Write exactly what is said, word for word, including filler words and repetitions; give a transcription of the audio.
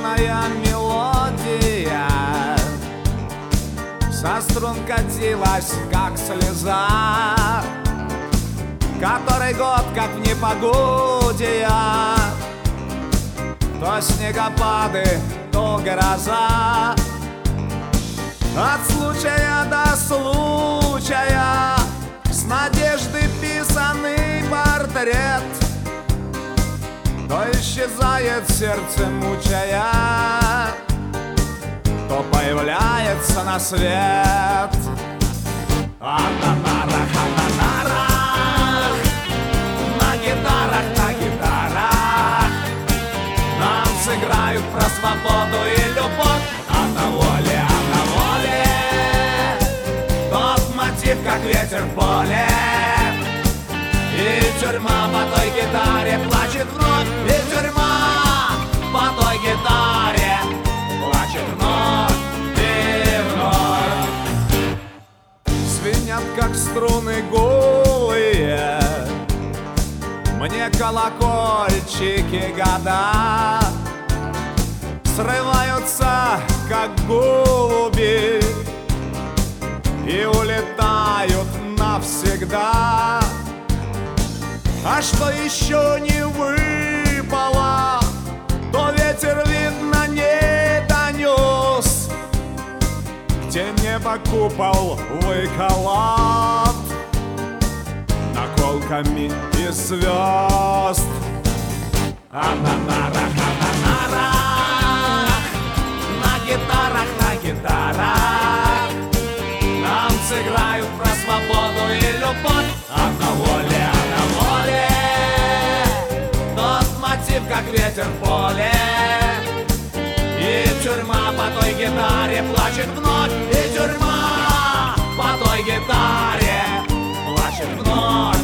грустная мелодия со струн катилась, как слеза, который год, как в непогоде, то снегопады, то гроза. От случая до случая с надежды писанный портрет, то исчезает сердце мучая, то появляется на свет. А на нарах, а на нарах, на гитарах, на гитарах нам сыграют про свободу и любовь. А на воле, а на воле тот мотив, как ветер в поле. И тюрьма по той гитаре плачет вновь. И тюрьма по той гитаре плачет вновь и вновь. Звенят, как струны голые мне колокольчики года, срываются, как голуби, и улетают навсегда. А что еще не выпало, то ветер, видно, не донес, где небо купол выколот наколками из звезд. А на нарах, а на нарах, на гитарах, на гитарах нам сыграют про свободу и любовь. А на воле, а на воле тот мотив, как ветер в поле. И тюрьма по той гитаре плачет вновь. И тюрьма по той гитаре плачет вновь.